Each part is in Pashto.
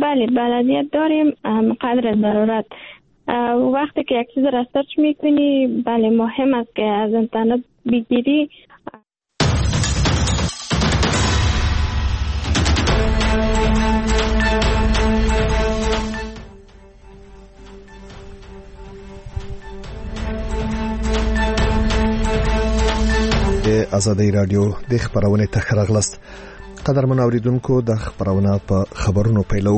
بله بلدیت داریم قدر ضرورت. وقتی که یک چیز را سرچ میکنی بله مهم است که از اینترنت بگیری. آزادی رادیو د خبرونه تخرغلست. قدرمن اوریدونکو د خبرونه په خبرونو پیلو.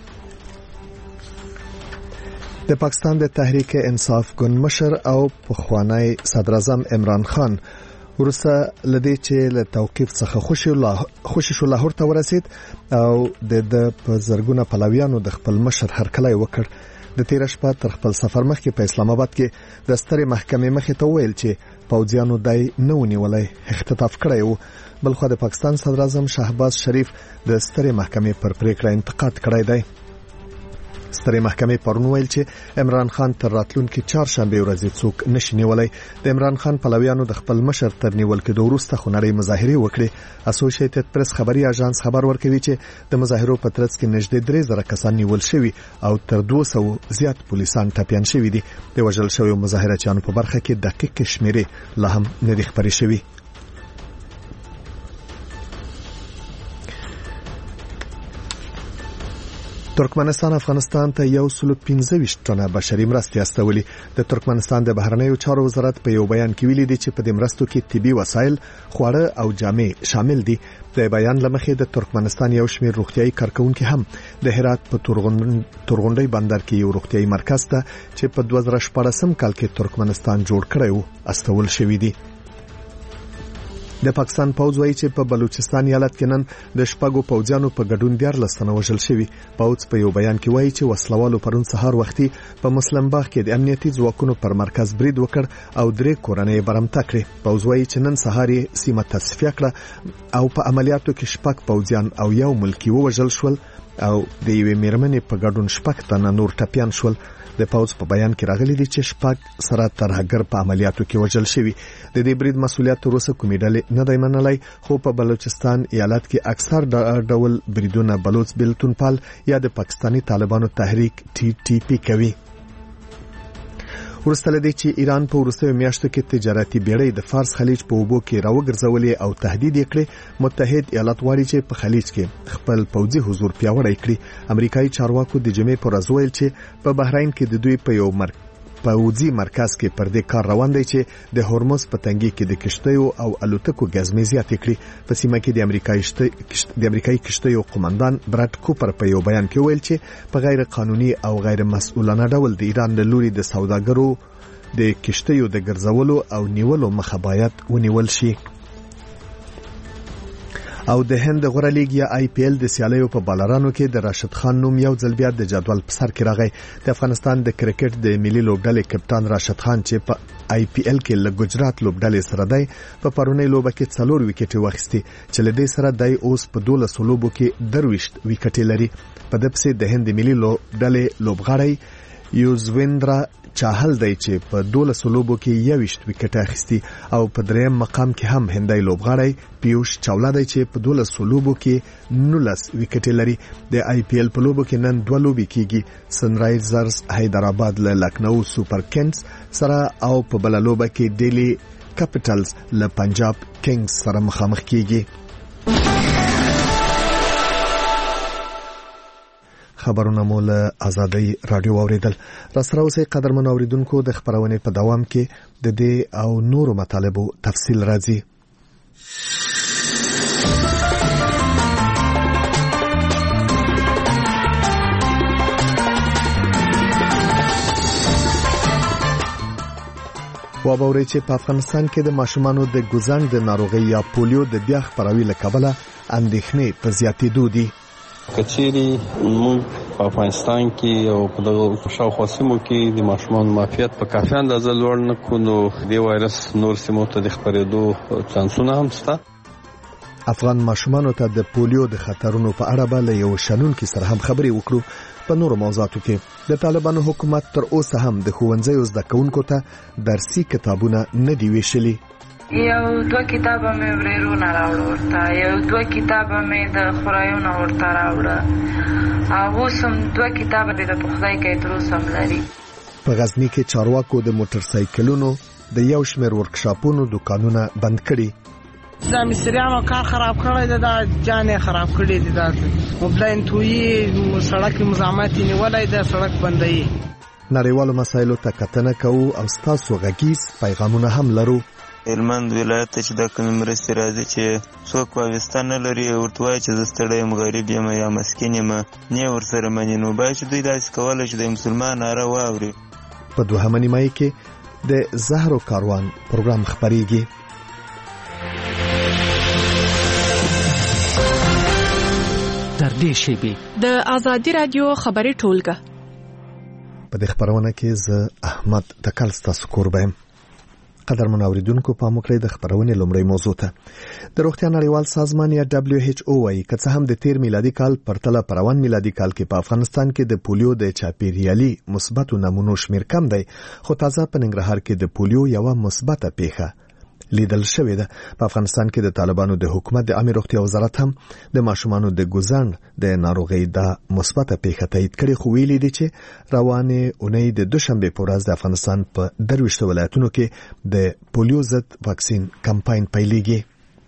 د پاکستان د تحریک انصاف ګوند مشر او پخوانی صدر اعظم عمران خان ورسره لدی چې له توقيف څخه خوشی شو لاهور ته ورسید او د زرګونه پلویانو د خپل مشر هرکلی وکړ. د تیر شپه تر خپل سفر مخکې په اسلام آباد کې د سترې محکمې مخې ته ویل چې پوځیانو دای نه ونیولای اختطاف کړی و. بلخو د پاکستان صدر اعظم شهباز شریف د سترې محکمې پر پریکړه انتقاد کړی دی. سترې محکمې پرون ویل چې عمران خان تر راتلونکي چهارشنبه ورځې څوک نشي نیولای. د عمران خان پلویانو د خپل مشر تر نیول کېدو وروسته خونړۍ مظاهرې وکړې. اسوسییټډ پریس خبري اژانس خبر ورکوي چې د مظاهرو په ترڅ کې نږدې 3000 کسان نیول شوي او تر 200 زیات پولیسان ټپيان شوي دي. د وژل شویو مظاهرچیانو په برخه کې دقیق شمیرې لا هم نه دي خبرې شوي. ترکمنستان افغانستان ته 125 ټنه بشري مرستې استولې. د ترکمنستان د بهرنیو چارو وزارت په یو بیان کې ویلي دی چې په دې مرستو کې طبي وسایل، خواړه او جامې شامل دي. د بیان لمخې د ترکمنستان یو شمېر روغتيایي کارکونکو هم د هرات په تورغونډۍ بندر کې یو روغتيایي مرکز ته چې په 2014 کال کې ترکمنستان جوړ کړی و استول شوی دی. د پاکستان پوځ وایي چې په بلوچستان ایالت کې نن د شپږو پوځیانو په ګډون 14 تنه وژل شوي. پوځ په یو بیان کې وایي چې وسلوالو پرون سهار وختي په مسلم باغ کې د امنیتي ځواکونو پر مرکز برید وکړ او 3 کورنۍ برمته کړې. پوځ وایي چې نن سهار یې سیمه تصفیه کړه او په عملیاتو کې 6 پوځیان او یو ملکی وژل شول او د یوې میرمنې په ګډون 6 تنه نور ټپيان شول. د پوځ په بیان کې راغلي دي چې 6 سره ترهګر په عملیاتو کې وژل شوي. د دې برید مسؤلیت وروسته کومې ډلې نه دی منلای، خو په بلوچستان ایالت کې اکثر ډول بریدونه بلوچ بلتونپال یا د پاکستانی طالبانو تحریک TTP کوي. ورسته لدی چې ایران په وروستیو میاشتو کې تجارتي بیړۍ د فارس خلیج په اوبو کې راوګرځولې او تهدید یې کړې. متحد ایالات غواړي چې په خلیج کې خپل پوځي حضور پیاوړی کړي. امریکایي چارواکو د جمعې پر ورځ ویل چې په بحرین کې د دوی په یو پوځي مرکز کې پر دې کار روان دی چې د هورمز په تنګي کې د کشتیو او الوتکو ګزمې زیاتې کړي. په سیمه کې د امریکایي کشتیو قومندان براد کوپر په یو بیان کې ویل چې په غیر قانوني او غیر مسؤلانه ډول د ایران له لوري د سوداګرو د کشتیو د ګرځولو او نیولو مخه باید ونیول شي. او د هند غوړه لیګ یا IPL د سیالیو په بالرانو کې د راشد خان نوم یو ځل بیا د جدول په سر کې راغی. د افغانستان د کرکټ د ملي لوبډلې کپتان راشد خان چې په IPL کې له ګجرات لوبډلې سره دی په پرونی لوبه کې 4 وکټې واخیستي چې له دې سره دی اوس په 12 لوبو کې 23 وکټې لري. په دپسې د هند ملي لوبډلې لوبغاړی یوزویندرا چاهل دی چې په 12 لوبو کې 21 وکټ اخیستي او په دریم مقام کې هم هندای لوبغاړی پیوش چاولا دی چې په 12 لوبو کې 19 وکټ لري. د IPL په لوبو کې نن 2 لوبې کیږي. سنرایزرز حیدرآباد له لکنو سوپر کنگز سره او په بل لوبه کې ډیلی کیپټلز له پنجاب کنگز سره مخامخ کیږي. خبرونه مول آزادی رادیو اوریدل. را سره اوسې قدرمن اوریدونکو د خبرونه په دوام کې د دې او نورو مطالبو تفصیل راځي. وابوري چې په افغانستان کې د ماشومانو د ګوزنګ د ناروغي یا پولیو د بیا خپراوي لکبله اندېښنې په زیاتېدو دي. کچېری موږ په افغانستان کې او په دغه شاوخوا سیمو کې د ماشومان معافیت په کافي اندازه لوړ نه کړو. د وایرس نور سیمو ته د خپرېدو چانسونه هم شته. افغان ماشومانو ته د پولیو د خطرونو په اړه به له یو شنونکي سره هم خبرې وکړو. په نورو موضوعاتو کې د طالبانو حکومت تر اوسه هم د ښوونځیو زده کوونکو ته درسي کتابونه نه دی ویشلي. یو 2 کتابه مې ورېرونه راوړه ورته، یو 2 کتابه مې د خورایونه ورته راوړه، او اوس هم 2 کتابه د خدای کې تر اوسه لري. په غزنی کې چارواکو د موټر سایکلونو د یو شمېر ورکشاپونو دکانونه بند کړي. دا مستریانو کار خراب کړی دی، دا جانې خراب کړی دی، دا مبلاین تویی سړک مزاحمت نیولای دی، سړک بندوي. نړیوالو مسایلو ته کتنه کوو او ستاسو غږیز پیغامونه هم لرو. هلمند ولایت ته چې دا کومې مرستې راځي چې څوک واویسته نه لري، ورته وایي چې زه ستړی یم، غریب یم یا مسکین یم، نه ورسره مني، نو باید چې دوی داسې کولی چې د مسلمان ناره واوري. په دوهمه نیمایي کې د زهرو کاروان پروګرام خپریږي. در دې شیبې د آزادي رادیو خبري ټولګه په دې خبرونه کې زه احمد تکل ستاسو کوربم. قدرمن اوریدونکو په مکړې د خبرونه لومړی موضوع ته د روغتیا نړیوال سازمان یا WHO وايي که څه هم د 13 میلادي کال پرتله پر 1 میلادي کال کې په افغانستان کې د پولیو د چاپیریالي مثبتو نمونو شمیر کم دی، خو تازه په ننګرهار کې د پولیو یو مثبته پیښه لیدل شوې ده. په افغانستان کې د طالبانو د حکومت د عامه روغتیا وزارت هم د ماشومانو د ګوزن د ناروغۍ د مثبته پیښه تایید کړي، خو ویلي دي چې روانه اونۍ د دوشنبه په ورځ د افغانستان په 23 ولایتونو کې د پولیو ضد واکسین کمپاین پیلېږي.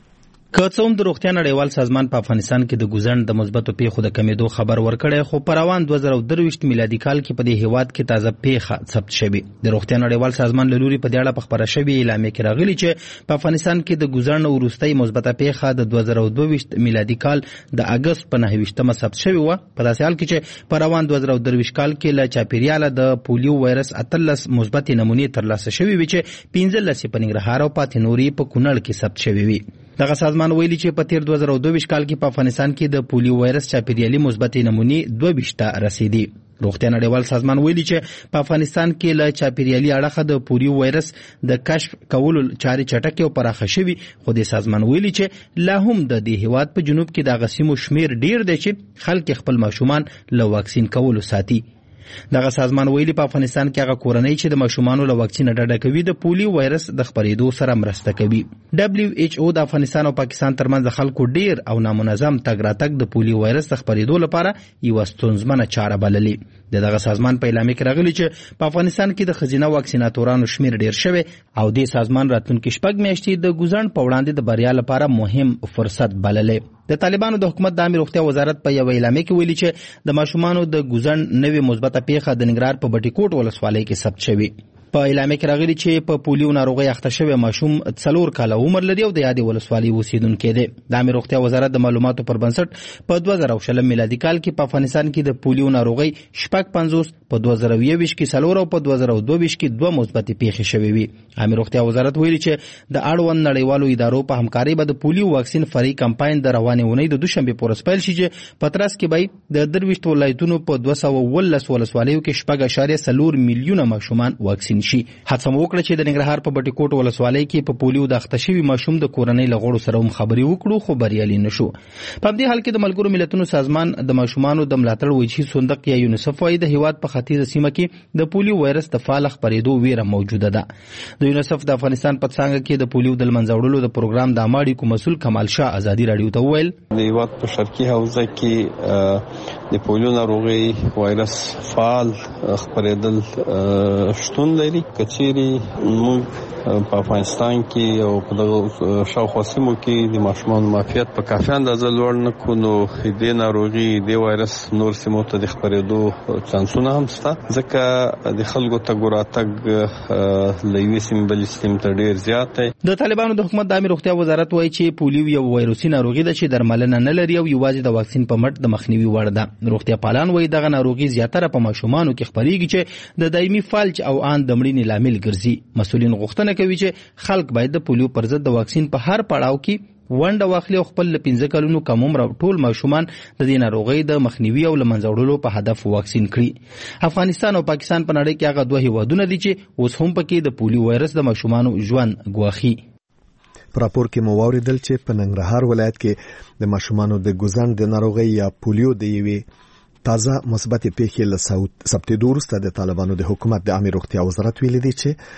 که څه هم د روغتیا نړیوال سازمان په افغانستان کې د ګوزن د مثبتو پیښو د کمیدو خبر ورکړی، خو په روان 2023 میلادي کال کې په دې هیواد کې تازه پیښه ثبت شوې. د روغتیا نړیوال سازمان له لوري په دې اړه په خبره شوې اعلامیه کې راغلي چې په افغانستان کې د ګوزن وروستۍ مثبته پیښه د 2022 میلادي کال د اگست په 29مه ثبت شوې و. په داسې حال کې چې په روان 2023 کال کې له چاپیریاله د پولیو وایرس 13 مثبتې نمونې ترلاسه شوې وي چې 15 په ننګرهار او پاتې نورې په کونړ کې ثبت شوې وي. دغه سازمان ویلي چې په تیر 2022 کال کې په افغانستان کې د پولیو وایرس چاپیریالي مثبتې نمونې 22 ته رسیدي. روغتیا نړیوال سازمان ویلي چې په افغانستان کې له چاپیریالي اړخه د پولیو وایرس د کشف کولو چارې چټکې او پراخه شوي، خو د سازمان ویلي چې لا هم د دې هیواد په جنوب کې د غسیمو شمیر ډیر دی چې خلک خپل ماشومان له واکسین کولو ساتي. دغه سازمان ویلي په افغانستان کې هغه کورنۍ چې د ماشومانو له واکسین ډډه کوي د پولیو وایرس د خپرېدو سره مرسته کوي. WHO د افغانستان او پاکستان ترمنځ د خلکو ډیر او نامنظم تګ راتګ د پولیو وایرس د خپرېدو لپاره یو ستونزمنه چاره بللې. دغه سازمان په اعلامیه کې راغلی چې په افغانستان کې د خزینه واکسیناتورانو شمیر ډیر شوی او د سازمان راتلونکي شپږ میاشتې د ګوزن په وړاندې د بریا لپاره مهم فرصت بللې. د طالبانو د حکومت د عامه روغتیا وزارت په یو اعلامیه کې ویلي چې د ماشومانو د ګوزن نوې مثبته پیښه د ننګرهار په بټي کوټ ولسوالۍ کې ثبت شوې. په اعلامیه کې راغلي چې په پولیو ناروغۍ اخته شوی ماشوم 4 کاله عمر لري او د یادې ولسوالۍ اوسیدونکی دی. د عامه روغتیا وزارت د معلوماتو پر بنسټ په 2020 میلادي کال کې په افغانستان کې د پولیو ناروغۍ 55 په 2020 کې 4 او په 2022 کې 2 مثبتې پیښې شوې وي. عامه روغتیا وزارت ویلي چې د اړوند نړیوالو ادارو په همکارۍ به د پولیو واکسین فري کمپاین د روانې اونۍ د دوشنبه په ورځ پیل شي چې په ترڅ کې به د 23 ولایتونو په 219 ولسوالیو کې 4.4 میلیونه ماشومان واکسین شي. هڅه وکړه چې د ننګرهار په بټي کوټ ولسوالۍ کې په پولیو د اخته شوي ماشوم د کورنۍ له غړو سره هم خبرې وکړو، خو بریالي نشو. په دې حال کې د ملګرو ملتونو سازمان د ماشومانو د ملاتړ وجهي صندوق یا یونیسف وايي د هیواد په ختیځه سیمه کې د پولیو وایرس د فعال خپرېدو ویره موجوده ده. د یونیسف د افغانستان په څنګه کې د پولیو د منځ وړلو د پروګرام د اماړي کو مسول کمال شاه آزادي رادیو ته ویل د هیواد په شرقي حوزه کې د پولیو ناروغي وایرس فعال خپرېدل شتون لري. کچېری موږ په افغانستان کې او په شاوخوا سیمو کې د ماشومانو معافیت په کافي اندازه لوړ نه کړو، نو د ناروغي د وایرس نور سیمو ته د خپرېدو چانسونه هم شته، ځکه د خلکو تګ راتګ له یوې سیمې بلې سیمې ته ډېر زیات دی. د طالبانو د حکومت د عامه روغتیا وزارت وایي چې پولیو یو وایروسي ناروغي ده چې درملنه نه لري او یوازې د واکسین په مټ د مخنیوي وړ ده. روغتیا پالان وایي دغه ناروغي زیاتره په ماشومانو کې خپرېږي چې د دایمي فلج او ان د مړینې لامل ګرځي. مسؤلین غوښتنه کوي چې خلک باید د پولیو پر ضد د واکسین په هر پړاو کې ونډه واخلي او خپل 15 کلونو کم عمر ټول ماشومان د دې ناروغۍ د مخنیوي او له منځه وړلو په هدف واکسین کړي. افغانستان او پاکستان په نړۍ کې هغه دوه هیوادونه دي چې اوس هم پکې د پولیو وایرس د ماشومانو ژوند ګواخي. په راپور کې مو واوریدل چې په ننګرهار ولایت کې د ماشومانو د ګوزن د ناروغۍ یا پولیو د یوې تازه مثبت پیښې له ثبتېدو وروسته د طالبانو د حکومت د عامه روغتیا وزارت ویلي دی چې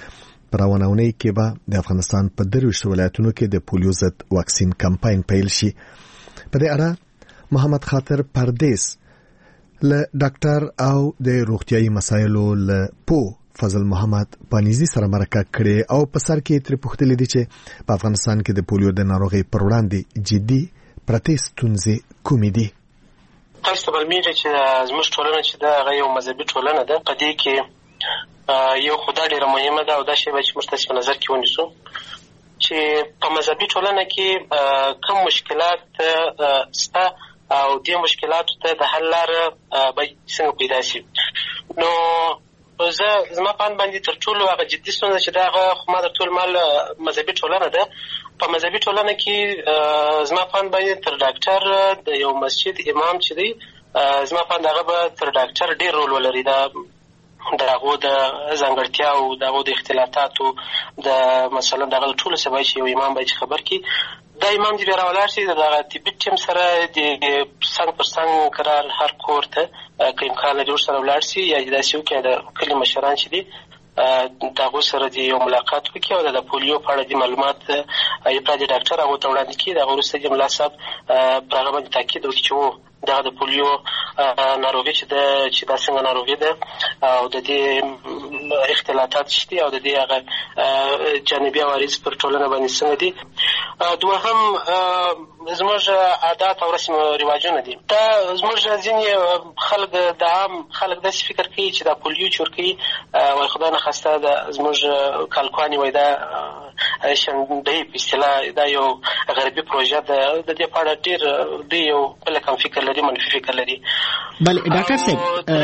پر روانونې کې به د افغانستان په 23 ولایتونو کې د پولیو ضد واکسین کمپاین پیل شي. په دې اړه محمد خاطر پردیس له ډاکټر او د روغتيایي مسایلو له فضل محمد پانیزی سره مرکه کړې او په سر کې تر پوښتنه دي چې په افغانستان کې د پولیو د ناروغۍ پر وړاندې جدي پروتستونځي کومې دي. تاسو بل میږي چې زموږ ټولنه چې دا یو مذهبي ټولنه ده، په دې کې یو خدای ډیره مهمه ده او دا شی به چې موږ تاسو په نظر کې ونیسو چې په مذهبي ټولنه کې کوم مشکلات سته او دې مشکلاتو ته د حل لاره به څنګه پیدا شي. نو زما په باندې تر ټولو هغه جدي ستونزه چې دا خو ما د ټول مال مذهبي ټولنه ده. په مذهبي ټولنه کې زما په باندې تر ډاکټر د یو مسجد امام چې دی، زما په هغه به تر ډاکټر ډیر رول ولري. دا دغه د ځانګړتیا او دغه د اختلافاتو د مثلا دغه ټول سبا چې یو امام به خبر کی دا امام دې راولار شي دغه طبي ټیم سره د څنګه پر څنګه قرار هر کور ته کوم کال جوړ سره ولاړ شي یا د سیو کې د کلی مشران چې دي دغه سره دی یو ملاقات وکړي او د پولیو په اړه د معلومات یې پراجه ډاکټر هغه ته وړاندې کړي. دا ورسته د ملاسب پرغه باندې تاکید وکړي چې دا د پولیو ناروغي چې دا څنګه ناروغي ده او د دې اختلافات شته او د دې هغه جانبي عوارض پر ټولنه باندې څنګه دي. دوهم زموږ عادات او رسم او رواجونه دي. دا زموږ ځینې خلک د عام خلک داسې فکر کوي چې دا پولیو چورکي وای خدای نه خواسته د زموږ کالکواني وای دا شندې په اصطلاح دا یو غربي پروژه ده. د دې په اړه ډېر دی یو بل کوم فکر لري، منفي فکر لري. بل ډاکټر صاحب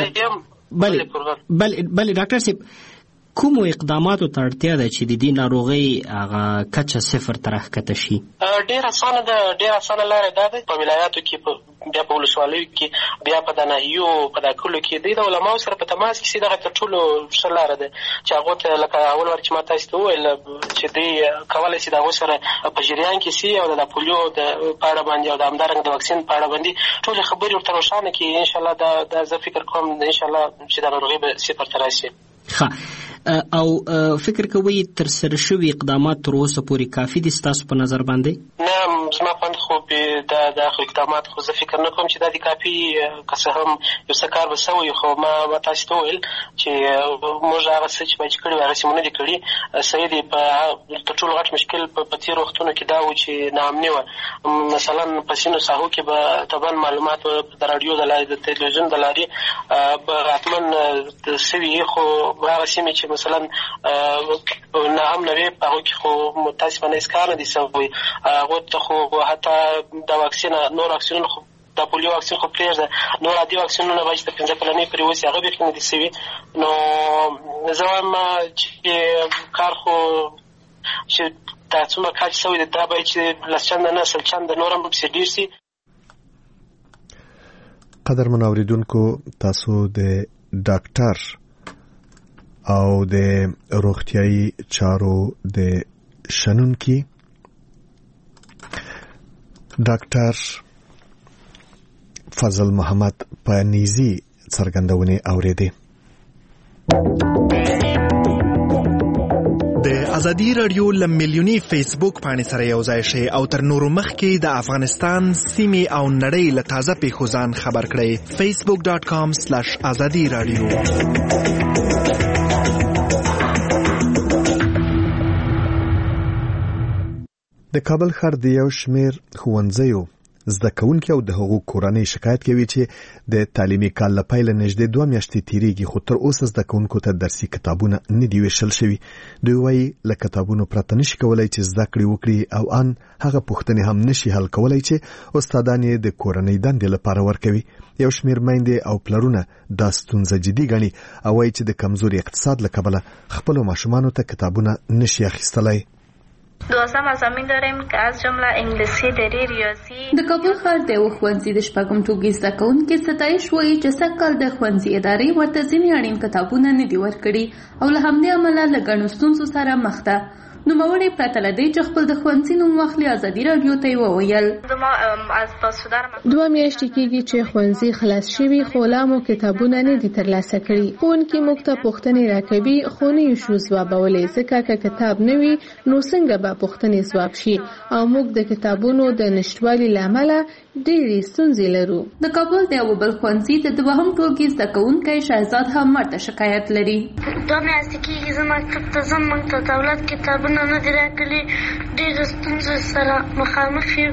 بل ډاکټر صاحب کوم اقداماتو ته اړتیا ده چې د دې ناروغۍ هغه کچه صفر ته راښکته شي؟ ډېر اسانه ده، ډېر اسانه لاره دا ده. په ولایاتو کې بیا په ولسوالیو کې بیا په د ناحیو په دا کلو کې د علماو سره په تماس کې دغه تر ټولو ښه لاره ده چې هغو ته لکه اول وار چې ما تاسو ته وویل چې دوی کولی شي د هغو سره په جریان کې سي او د پولیو د په اړه باندې او د همدارنګه د واکسین په اړه باندې ټولې خبرې ورته روښانه کړي. انشاءالله دا زه فکر کوم انشاءالله چې دا ناروغي به صفر ته راشي. او فکر کوي تر سره شوي اقدامات تر اوسه پورې کافي دي ستاسو په نظر باندې؟ نه، زما په خو دا اقدامات خو زه فکر نه کوم چې دا د کافي که څه هم یو څه کار به سوی، خو ما تاسو ته وویل چې موږ هغه څه چې باید کړي وي هغسې مو نه دي کړي. صحیح دی. تر ټولو غټ مشکل په تېرو وختونو کې دا و چې ناامني وه. مثلا په ځینو ساحو کې به طبعا معلومات د راډیو د لارې د تلویزیون د لارې به حتما سوي، خو هغه سیمې چې مثلا ناامنه وي په هغو کې خو متاسفانه هېڅ کار نه دي سوی. هغو ته خو حتی دا واکسین نور واکسینونه خو دا پولیو واکسین خو پرېږده، نور عادي واکسینونه به چې د 15 کلنۍ پورې اوسي هغه بېخي نه دي سوي. نو زه وایم چې کار خو چې دا څومره کار چې سوی دی دا باید چې 10 چنده نه 100 چنده نور هم پسې ډېر سي. قدرمن اورېدونکو، تاسو د ډاکټر او د روغتیایي چارو د شنونکي ډاکټر فضل محمد پانیزی څرګندونې اورېدې. د ازادي رادیو لمیلیونی فیسبوک باندې سره یو ځای شئ او تر نورو مخکې د افغانستان سیمې او نړۍ له تازه پیښو ځان خبر کړئ. facebook.com/azadi radio. د کابل ښار د یو شمېر ښوونځیو زده کوونکي او د هغو کورنۍ شکایت کوي چې د تعلیمي کال له پیله نږدې 2 میاشتې تیریږي، خو تر اوسه زده کوونکو ته درسي کتابونه نه دي ویشل شوي. دوی وایي له کتابونو پرته نشي کولای چې زده کړې وکړي او ان هغه پوښتنې هم نشي حل کولای چې استادان یې د کورنۍ دندې لپاره ورکوي. یو شمېر میندې او پلرونه دا ستونزه جدي ګڼي او وایي چې د کمزوري اقتصاد له کبله خپلو ماشومانو ته کتابونه نشي اخیستلی. 12 مضامین داریم که از جمله انګلیسي، دری، ریاضي. د کابل ښار د ښوونځي د شپږم ټولګي زده کوونکي ستایش وایي چې سږکال د ښوونځي ادارې ورته ځینې اړین کتابونه نه دي ورکړي او له همدې امله له ګڼو ستونزو سره مخ ده. نوموړی پرته له دې چې خپل د ښوونځي نوم واخلي ازادي راډیو ته یې وویل 2 میاشتې کېږي چې ښوونځي خلاص شوي خو لا مو کتابونه نه دي ترلاسه کړي. ښوونکي موږ ته پوښتنې راکوي خو نه یې شو ځوابولی ځکه که کتاب نه وي نو څنګه به پوښتنې ځواب شي او موږ د کتابونو د نشتوالي له امله ډېرې ستونزې لرو. د کابل د یو بل ښوونځي د 2م ټولګي زده کوونکی شهزاد هم ورته شکایت لري. 2 میاشتې کېږي زه مکتب ته ځم، موږ ته دولت کتابونه نه دي راکړي، ډېرو ستونزو سره مخامخ یو،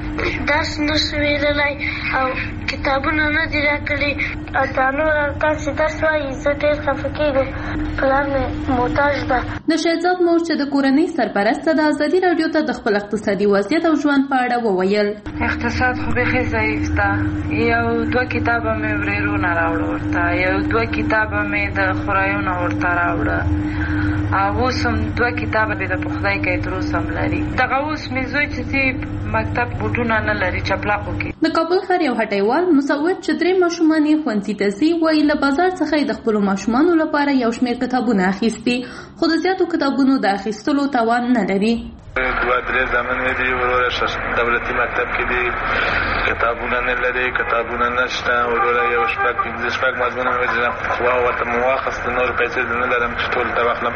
درس نشو ویللی او کتابونه نه دي راکړي. دا نور تاسې درس وایي زه ډېر خفه کېږم، پلار مې محتاج ده. د شهزاد مور چې د کورنۍ سرپرسته د ازادي راډیو ته د خپل اقتصادي وضعیت او ژوند په اړه وویل. اقتصاد خو بیخي ضعیف ده، 1-2 کتابه مې ورېرونه راوړه ورته، 1-2 کتابه مې د خورایونه ورته راوړه او اوس هم 2 کتابه مې د پخلی کوي تر اوسه هم لري. دغه اوس مې زوی چې مکتب بوټونه نه لري چپلاقو کې. د کابل ښار یو هټیوال مسعود چې 3 ماشومان یې ښوونځي ته ځي وایي له بازار څخه یې د خپلو ماشومانو لپاره یو شمېر کتابونه اخیستي خو د زیاتو کتابونو د اخیستلو توان نه لري. 2-3 زمانې دي وروره دولتي مکتب کې دي کتابونه نه لري، کتابونه نشته وروره، یو 5 مضمونه مې ورته واخیست، نور پیسې نه لرم چې ټول ته واخلم.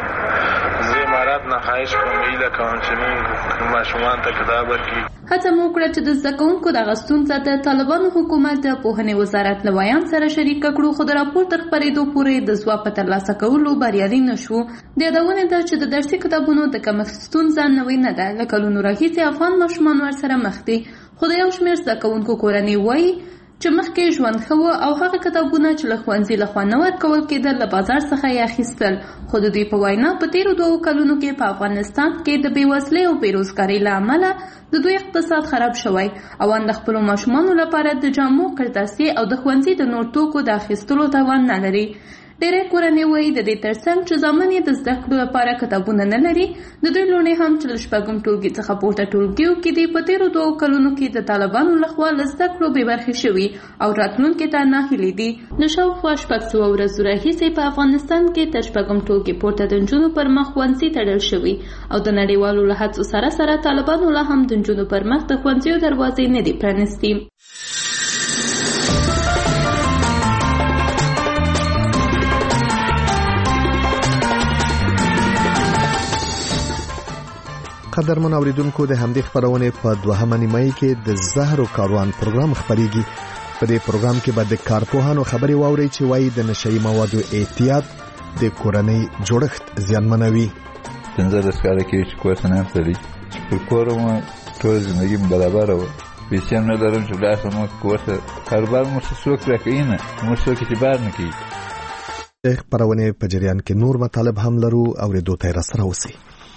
زه امارات نه خواهش کوم هیله کوم چې موږ ماشومان ته کتاب ورکړي. هڅه مو وکړه چې د زده کوونکو دغه ستونزه د طالبانو حکومت د پوهنې وزارت له ویان سره شریکه کړو خو د راپور تر خپرېدو پورې د ځواب په ترلاسه کولو بریالي نه شو. د یادونې ده چې د درسي کتابونو د کمښت ستونزه نوې نه ده، له کلونو راهیسې افغان ماشومان ورسره مخ دي خو د یو شمېر زده کوونکو کورنۍ وایي چې مخکې ژوند ښه و او هغه کتابونه چې له ښوونځي لخوا نه ورکول کېدل له بازار څخه یې اخیستل. خو د دوی په وینا په تېرو 2 کلونو کې په افغانستان کې د بېوزلۍ او بېروزګارۍ له امله د دوی اقتصاد خراب شوی او ان د خپلو ماشومانو لپاره د جامو، قرطاسي او د ښوونځي د نور توکو د اخیستلو توان نه لري. ډېری کورنۍ وایي د دې ترڅنګ چې زامن یې د زده کړو لپاره کتابونه نه لري، د دوی لوڼې هم چې له 4م ټولګي څخه پورته ټولګیو کې دي په تېرو 2 کلونو کې د طالبانو لخوا له زده کړو بې برخې شوي او راتلونکي ته ناهیلې دي. د شاوخوا 600 ورځو راهیسې په افغانستان کې تر 4م ټولګي پورته د نجونو پر مخ ښوونځي تړل شوي او د نړیوالو له هڅو سره سره طالبانو لا هم د نجونو پر مخ د ښوونځیو دروازې نه دي پرانیستي. قدرمن اوریدونکو د همدې خبرونه په 2مه نیمه کې د زهر او کاروان پروګرام خبريږي. په دې پروګرام کې به د کارپوهانو خبري واوري چې وایي د نشئی موادو احتیاط د کورنۍ جوړښت زیانمنوي. 15 کال کې چې کوڅه نه تللی په کورم ټول ژوندۍ برابر و پیسې نه لرم چې لاسه مو کوڅه کاروبار مو څوک راکوي نه مو څوک اعتبار نه کوي. د خبرونه په جریان کې نور مطالب هم لرو او ردو ته راسره اوسئ.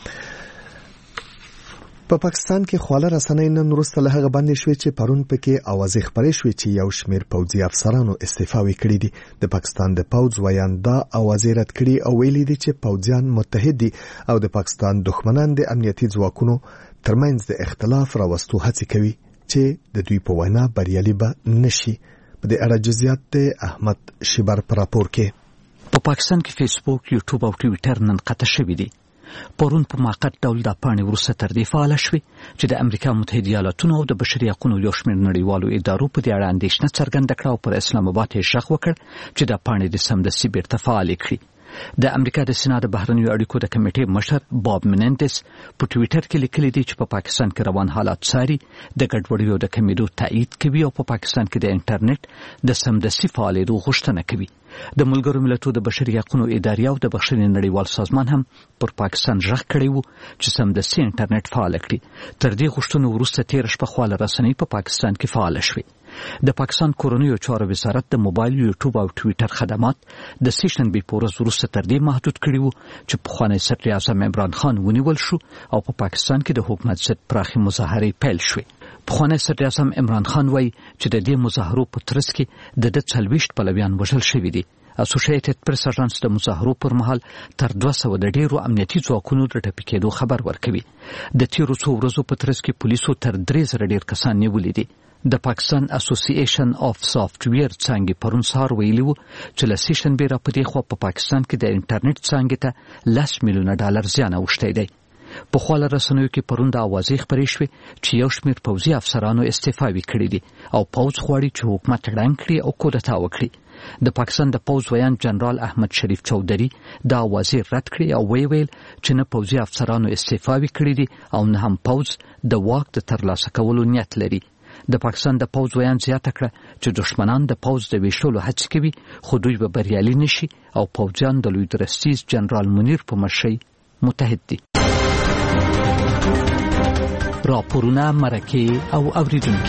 په پاکستان کې خواله رسنۍ نن وروسته له هغه باندې شوې چې پرون پکې اوازې خبرې شوې چې یو شمېر پوځي افسرانو استعفاوي کړې دي. د پاکستان د پوځ ویاندا اوازې رد کړې او ویلي دي چې پوځیان متحد دي او د پاکستان دښمنان د امنیتي ځواکونو ترمنځ د اختلاف راوستو هڅې کوي چې د دوی په وینا بریالي به نشي. په دې اړه جزئیات د احمد شبر پر راپور کې. په پاکستان کې فیسبوک، یوټیوب او ټویټر نن قطع شوي دي. پرون په موقت ډول د پاڼې وروسته تر دې فعال شوې چې د امریکا متحده ایالاتونو او د بشري حقوقو یو شمېر نړیوالو ادارو په دې اړه اندېښنه څرګنده کړه او پر اسلام آباد یې غږ وکړ چې د پاڼې د سمدستي بیرته فعال کړي. د امریکا د سنا د بهرنیو اړیکو د کمیټې مشر باب منندس په ټویټر کې لیکلي دي چې په پاکستان کې روان حالات څاري، د ګډوډیو د کمیدو تایید کوي او په پاکستان کې د انټرنیټ د سمدستي فعالېدو غوښتنه کوي. د ملګرو ملتونو د بشري حقوقو ادارې او د بخښنې نړیوال سازمان هم پر پاکستان غږ کړی وو چې سمدستي انټرنیټ فعال کړي. تر دې غوښتنو وروسته 13 شپه خواله رسنۍ په پاکستان کې فعال شوې. د پاکستان کورنیو چارو وزارت د موبایل، یوټیوب او ټویټر خدمات د سیشن به پورز وروسته تر دې محدود کړي وو چې پخوانی صدر اعظم عمران خان ونیول شو او په پاکستان کې د حکومت ضد پراخي مظاهرې پیل شوې. پخوانی صدر اعظم عمران خان وایي چې د دې مظاهرو په ترڅ کې د 40 پلویان وژل شوي دي. اسوسییټډ پریس اژانس د مظاهرو پر مهال تر 200 د ډیرو امنیتي ځواکونو د ټپي کېدو خبر ورکوي. د تیرو څو ورځو په ترڅ کې پولیسو تر 3000 ډیر کسان نیولي دي. د پاکستان اسوسییشن اف سافټویر څنګه پرون سهار ویلي وو چې له سیشن بیره په دې خو په پاکستان کې د انټرنیټ څنګه ته $10 میلیون زیان اوښتی دی. په خواله رسنیو کې پرون د اوازې خبرې شوې چې یو شمېر پوځي افسرانو استعفاوي کړي دي او پوځ غواړي چې حکومت ړنګ کړي او کودتا وکړي. د پاکستان د پوځ ویان جنرال احمد شریف چودري دا اوازې رد کړي او ویل چې نه پوځي افسرانو استعفاوي کړي دي او نه هم پوځ د واک د ترلاسه کولو نیت لري. د پاکستان د پوځ ویان زیاته کړه چې دښمنان د پوځ د ویشلو هڅې کوي خو دوی به بریالي نشي او پوځیان د لوی درستیز جنرال منیر په مشرۍ متحد دي. راپورونه مرکه او اوریدونکي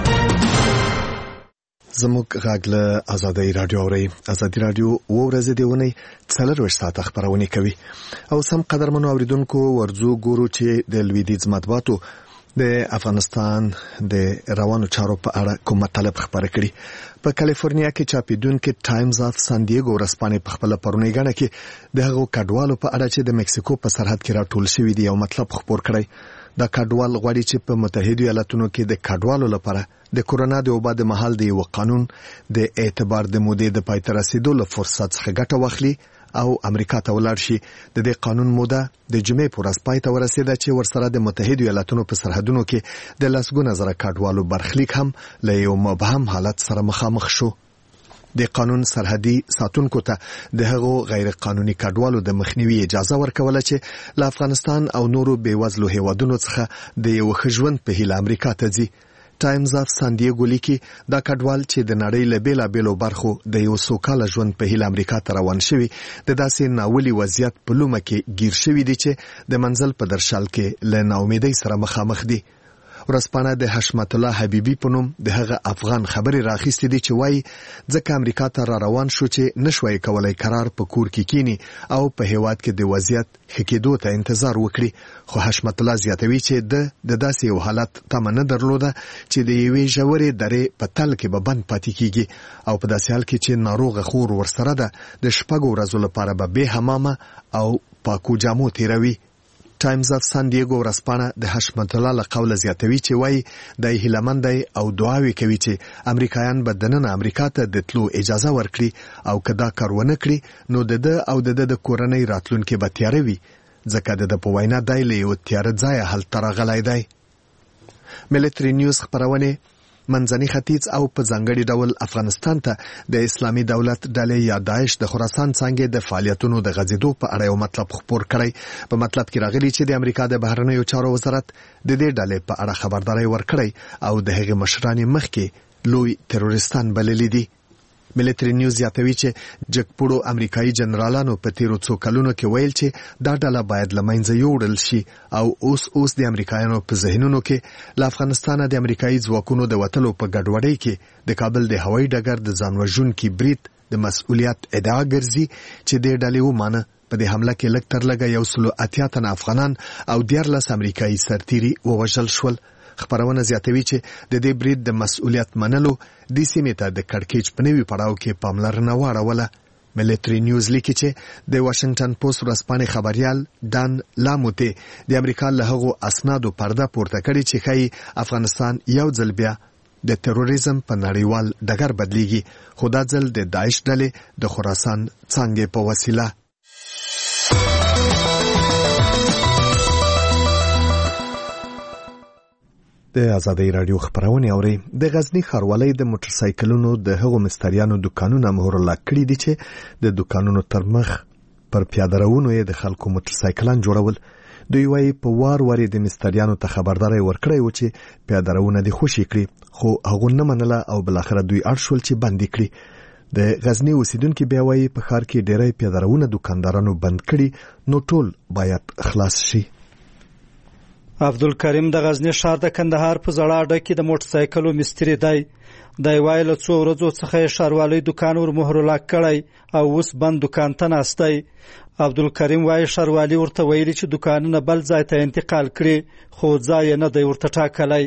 زموږ غږ له آزادۍ رادیو اوري. آزادۍ رادیو ورځې دی ونی 24 ساعت خبرونه کوي او سم قدرمنو اوریدونکو ورځو ګورو چې د لویدیځ مطبوعاتو د افغانستان د روانو چارو په اړه کوم مطلب خبره کړي. په کالیفورنیا کې چاپیدونکو ټایمز اف سان دیګو ورځپاڼې په خپل پرونی غاڼه کې د هغو کډوالو په اړه چې د مکسیکو په سرحد کې راټول شوی دی یو مطلب خبر کړی. دا کډوال غواړي چې په متحده ایالاتونو کې د کډوالو لپاره د کورونا د وبا د مهال د یو قانون د اعتبار د مودې د پای ته رسیدو له فرصت څخه ګټه واخلي او امریکا ته ولاړ شي. د دې قانون موده د جمعې پر ورځ پای ته ورسیده چې ورسره د متحده ایالاتونو په سرحدونو کې د لسګونه زره کډوالو برخلیک هم له یو مبهم حالت سره مخامخ شو. د قانون سرحدي ساتونکو ته د هغو غیر قانوني کډوالو د مخنیوي اجازه ورکوله چې له افغانستان او نورو بیوزلو هیوادونو څخه د یو ښه په هیله امریکا ته ځي. ټایمز اف سان دیګو لیکي دا کډوال چې د نړۍ له بیلابېلو برخو د یو سوکاله ژوند په هیله امریکا ته روان شوي د داسې ناولي وضعیت په لومه کې گیر شوي دي چې د منزل په درشل کې له ناامیدۍ سره مخامخ دي. ورځپاڼه د حشمت الله حبیبي په نوم د هغه افغان خبري راخیستې دي چې وایي ځکه امریکا ته را روان شو چې نشوي کولای قرار په کور کې کینی او په هیواد کې د وضعیت خکېدو ته انتظار وکړي. خو حشمت الله زیاتوي چې د داسې یو حالت تمنه درلوده چې د یوې ژورې درې په تل کې به بند پاتې کیږي او په داسې حال کې چې ناروغ خور ورسره ده د شپږو ورځو لپاره به حمامه او پاکو جامو تیروي. ټایمز اف سان دیګو ورځپاڼه د حشمت الله له قوله زیاتوي چې وایي د هیلمند او دعاوي کوي چې امریکایان به دننه امریکا ته د تلو اجازه ورکړي او کدا کار ونه کړي نو د کورنۍ راتلونکي به تیاره وي ځکه د په وینا دای له یو تیاره ځای حل ترغلای دی. ملټری نیوز خبرونه منځني ختیځ او په ځانګړي ډول افغانستان ته د اسلامي دولت ډلې یا داعش د خراسان څنګه د فعالیتونو د غځېدو په اړه یو مطلب خبر کړی. په مطلب کې راغلي چې د امریکا د بهرنیو چارو وزارت د دې ډلې په اړه خبرداري ورکړی او د هغې مشران مخکې لوی تروریستان بللي دي. ملټری نیوز یاتوي چې جګپوړو امریکایي جنرالانو په تیرو څو کلونو کې ویل چې دا ډله باید لمنځه یوړل شي او اوس د امریکایانو په ذهنونو کې له افغانستان د امریکایي ځواکونو د وټلو په ګډوډۍ کې د کابل د هوایي ډګر د ځانوژونکي برید د مسؤلیت ادعا ګرځي چې د ډلې ومانه په دې حمله کې لږ تر لږه 180 تن افغانان او 14 امریکایي سرتیري ووژل شول. خبرونه زیاتوي چې د دې برید د مسؤلیت منلو د سیمې ته د کړکېچ په نوي پړاو کې پاملرنه واړوله. ملټری نیوز لیکي چې د واشنگټن پوسټ ورځپاڼې خبريال دان لاموته د امریکا له هغو اسنادو پرده پورته کړي چې ښایي افغانستان یو ځل بیا د تروریزم په نړیوال ډګر بدلیږي خو دا ځل د داعش ډلې د خراسان څنګه په وسیله. د آزادۍ رادیو خبرونه اوري. د غزنی ښاروالۍ د موټرسایکلونو د هغو مستریانو دکانونه مهر لا کړی دي چې د دکانونو تر مخ پر پیاده روونو د خلکو موټرسایکلان جوړول. دوی وايي په وار د مستریانو ته خبرداري ورکړی و چې پیاده روونه د خوشي کړي خو هغه نه منله او بل اخر دوی اړشول چې بند کړي. د غزنی اوسیدونکو بیا وايي په ښار کې ډېرې پیاده روونه دکاندارانو بند کړي نو ټول باید خلاص شي. عبدالکریم د غزنی ښار د کندهار په زړه اډه کې د موټرسایکلو مستری دی. د وای له څو ورځو څخه ښاروالۍ دکان ور مهر لا کړی او اوس بند دکان ته ناستی. عبدالکریم وای ښاروالۍ ورته ویلي چې دکانونه بل ځای ته انتقال کړي خو ځای نه دی ورته ټاکلی.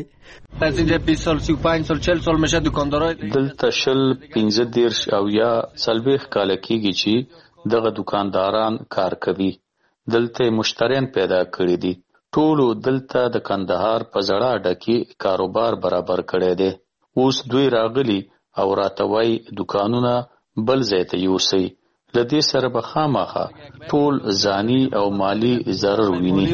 دلته شل 15 او یا 40 کال کېږي چې دغه دکانداران کار کوي. دلته مشتریان پیدا کړي دي. ټولو دلته د کندهار په زړه اډه کې کاروبار برابر کړی دی. اوس دوی راغلي او راتوي دکانونه بل ځای ته یوسي. لدې سره به خامخا ټول ځاني او مالی ضرر ویني.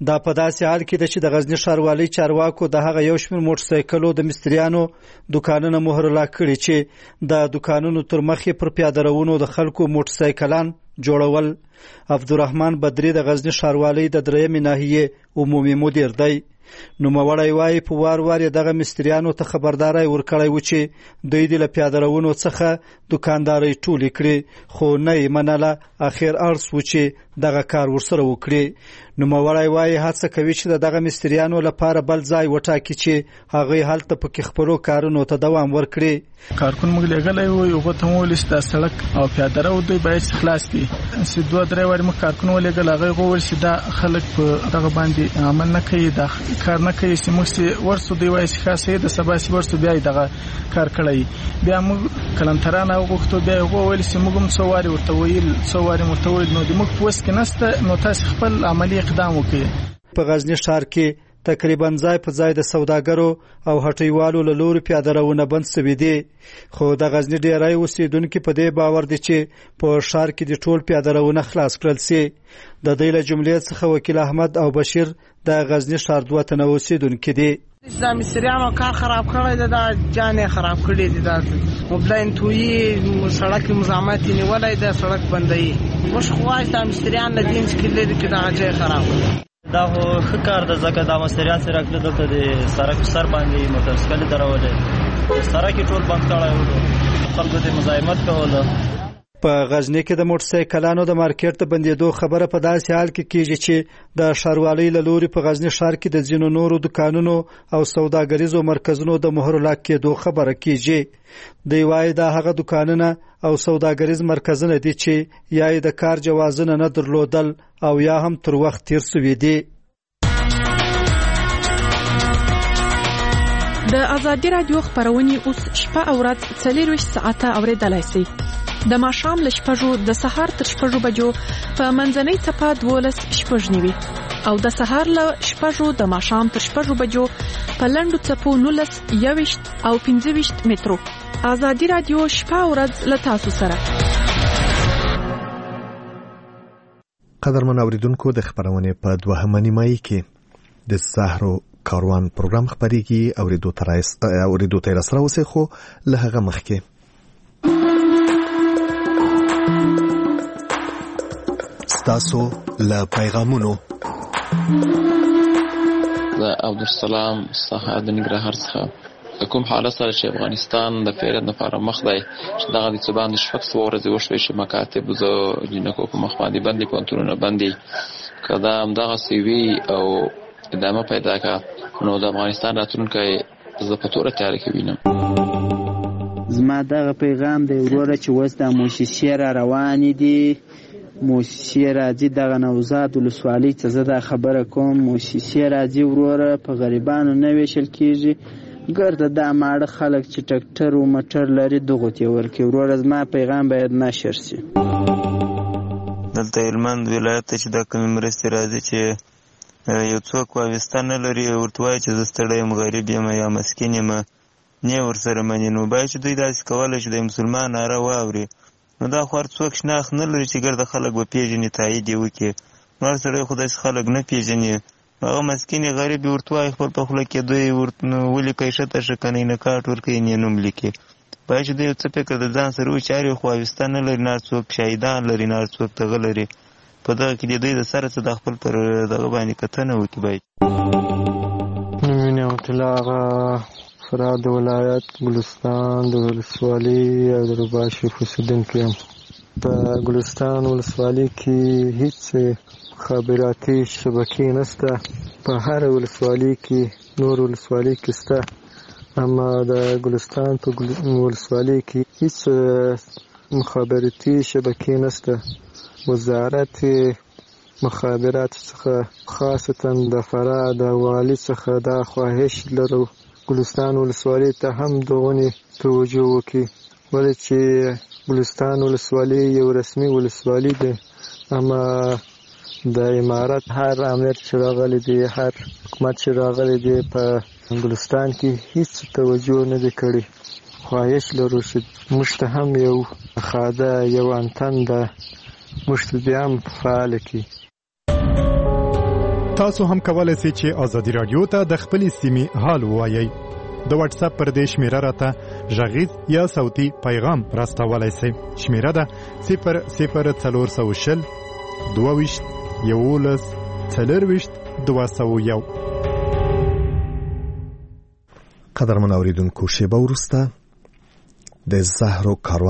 دا په داسې حال کې ده چې د غزنی ښاروالۍ چارواکو د هغه یو شمېر موټرسایکلو د مستریانو دوکانونه مهرلا کړي چې د دوکانونو تر مخې پر پیاده روونو د خلکو موټرسایکلان جوړول. عبدالرحمن بدری د غزنی ښاروالۍ د 3مې ناحیې عمومي مدیر دی. نوموړی وایي په وار دغه مستریانو ته خبرداری ورکړی و چې دوی د له پیاده روونو څخه دوکاندارۍ ټولې کړي، خو نه یې منله. اخر اړس و چې دغه کار ورسره وکړي. نوموړی وایي هڅه کوي چې د دغه مستریانو لپاره بل ځای وټاکي چې هغوی هلته پکې خپلو کارونو ته دوام ورکړي. کارکون موږ لېږلی و، هغو ته مو وویل چې دا سړک او پیاده رو دوی باید چې خلاص کړي. چې 2-3 وارې موږ کارکون ولېږل، هغوی وویل چې دا خلک په دغه باندې عمل نه کوي، دا کار نه کوي چې موږ چې ورسو دوی وایي چې ښه صحیح د سبا چې ورسو بیا یې دغه کار کړی. بیا موږ کلنترانه وغوښتو، بیا یې وویل چې موږ هم څو وارې ورته ویل نو د موږ په وس کې نشته، نو تاسې خپل عملي اقدام وکړئ. په غزنی ښار کې تقریبا ځای په ځای د سوداګرو او هټیوالو له لوري پیاده روونه بند سوي دي، خو د غزنی ډیری اوسیدونکي په دې باور دي چې په ښار کې د ټول پیاده روونه خلاص کړل سي. د دې له جملې څخه وکیل احمد او بشیر د غزنی ښار 2 تنه اوسیدونکي دي. د مستریانو کار خراب کړی دی، دا جانې خراب کړی دی، دا موبلاین تویي سړک مزاحمت نیولی دی، سړک بندوي. موږ خو وایو دا مستریان له دین څخه لرې کړي، دغه ځای خراب کړي. دا خو ښه کار ده، ځکه دا مستریان چې راغلي دلته د سړک سر باندې موټرسایکل درولې، سړک یې ټول بند کړی و، خلکو ته مزاحمت کوله. په غزنی کې د موټرسایکلانو د مارکیټ ته بندېدو خبره په داسې حال کې کیږي چې د ښاروالۍ له لوري په غزنی ښار کې د ځینو نورو دکانونو او سوداګریزو مرکزونو د مهرلا کېدو خبره کیږي. دوی وایي دا هغه دکانونه او سوداګریز مرکزونه دي چې یا د کار جوازونه نه درلودل او یا هم تر وخت تیر سوي دي. د ازادي رادیو خبرونه اوس شپه او ورځ 24 ساعته اوریدلای شئ. د ماښام له 6 د سهار تر 6 بجو په منځنۍ څپه 12:09 او د سهار له 6 د ماښام تر 6 بجو په لنډو څپو 19 او 15 مترو. ازادي رادیو شپه او ورځ له تاسو سره. قدرمن اوریدونکو، د خبرونه په 2 نیمایي کې د سحرو کاروان پروګرام خبريږي. اوریدو ته راسره اوسه، خو له هغه مخکې تاسو له پیغامونو عبدالسلام صاحب د نګرهار څخه کوم حالت سره چې افغانستان د فعالیت لپاره مخ دی، چې دغه د څبان د شپږ ورځې وشوي چې مکاتب زه جنکو په مخ باندې باندې پونتونه باندې کدا هم دغه سیوی او ادامه پیدا کا، نو د افغانستان راتلونکی زه په توګه تیار کوم. زما دغه پیغام دی وروره چې وس د موسسې را روانې دي، موسسې راځي دغه نوزاد ولسوالۍ ته زه دا خبره کوم، موسسې راځي وروره، په غریبانو نه ویشل کېږي، ګرده دا ماړه خلک چې ټکټر و مټر لري دغو ته یې ورکړي. وروره زما پیغام باید نشر سي. دلته هلمند ولایت ته چې دا کومې مرستې راځي چې یو څوک واویسته نه لري، ورته وایي چې زه ستړی یم، غریب یم یا مسکین یم، نه یې ورسره مني. نو باید چې دوی داسې کولی چې د مسلمان ناره واوري. نو دا خو هر څوک شناخت نه لري چې ګرده خلک به پیژني، تایید یې وکړي. نو هر سړی خو داسې خلک نه پیژني، هغه مسکین غریب ورته وایي خپل په خوله کې دوی ولیکئ ښه شه که نه نکاټ ورکوي نه یې نوم لیکي. باید چې دوی یو څه فکر د ځان سره وچاري، خو واویسته نه لري، نه هر څوک شهیدان لري، نه هر څوک دغه لري. په دغه کې د دوی د سره څه د خپل پر دغه باندې کتنه وکړي. باید مینې عبدالله هغه فراه د ولایت ګلستان د ولسوالۍ او د رباشف اوسېدونکی یم. په ګلستان ولسوالۍ کې هیڅ مخابراتي شبکې نشته، په هر ولسوالۍ کې نور ولسوالۍ کې شته، اما د ګلستان په ولسوالۍ کې هیڅ مخابراتي شبکې نشته. وزارت مخابرات څخه خاصتا د فراه د والي څخه دا خواهش لرو ګلستان ولسوالۍ ته هم دغونې توجه وکړي، ولې چې ګلستان ولسوالۍ یو رسمي ولسوالۍ ده، اما د امارت هر امیر چې راغلی دی، هر حکومت چې راغلی دی، په ګلستان کې هیڅ توجه نه دی کړی. خواهش لرو چې موږ ته هم یو خاده یو انتن ده، موږ ته بیا هم فعاله کړي. تاسو هم کولای شئ چې ازادي رادیو ته د خپلې سیمې حال ووایئ. د واتس اپ پر دې شمیره راته غږیز یا صوتي پیغام راستولای شئ. شمیره ده 00420 22 11 40 201. قدرمن اوریدونکو، شیبه وروسته د زهرو کاروان